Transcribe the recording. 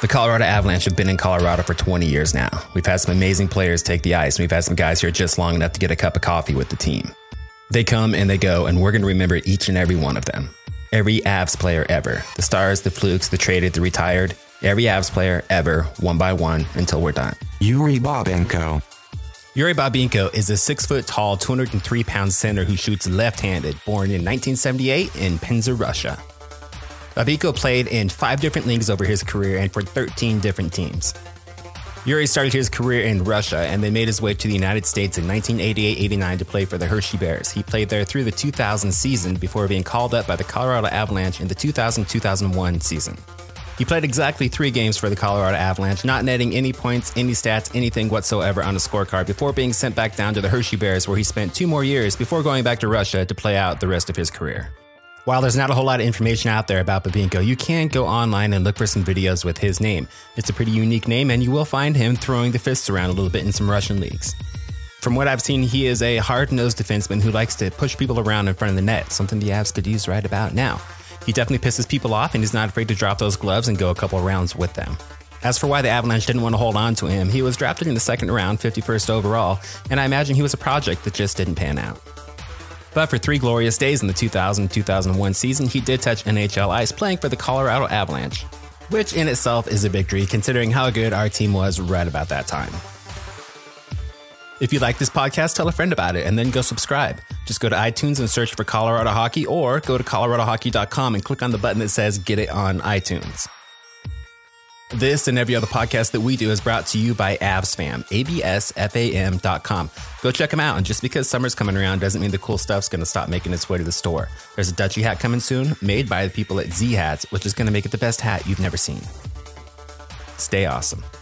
The Colorado Avalanche have been in Colorado for 20 years now. We've had some amazing players take the ice, and we've had some guys here just long enough to get a cup of coffee with the team. They come and they go, and we're going to remember each and every one of them. Every Avs player ever. The Stars, the Flukes, the traded, the retired. Every Avs player ever, one by one, until we're done. Yuri Babinko. Yuri Babinko is a 6-foot-tall, 203-pound center who shoots left-handed, born in 1978 in Penza, Russia. Babinko played in 5 different leagues over his career and for 13 different teams. Yuri started his career in Russia and then made his way to the United States in 1988-89 to play for the Hershey Bears. He played there through the 2000 season before being called up by the Colorado Avalanche in the 2000-2001 season. He played exactly 3 games for the Colorado Avalanche, not netting any points, any stats, anything whatsoever on a scorecard before being sent back down to the Hershey Bears, where he spent 2 more years before going back to Russia to play out the rest of his career. While there's not a whole lot of information out there about Babinko, you can go online and look for some videos with his name. It's a pretty unique name, and you will find him throwing the fists around a little bit in some Russian leagues. From what I've seen, he is a hard-nosed defenseman who likes to push people around in front of the net, something the Avs could use right about now. He definitely pisses people off, and he's not afraid to drop those gloves and go a couple rounds with them. As for why the Avalanche didn't want to hold on to him, he was drafted in the 2nd round, 51st overall, and I imagine he was a project that just didn't pan out. But for 3 glorious days in the 2000-2001 season, he did touch NHL ice playing for the Colorado Avalanche, which in itself is a victory considering how good our team was right about that time. If you like this podcast, tell a friend about it and then go subscribe. Just go to iTunes and search for Colorado Hockey, or go to coloradohockey.com and click on the button that says Get It on iTunes. This and every other podcast that we do is brought to you by AvsFam, absfam.com. Go check them out, and just because summer's coming around doesn't mean the cool stuff's going to stop making its way to the store. There's a Dutchie hat coming soon, made by the people at Z Hats, which is going to make it the best hat you've never seen. Stay awesome.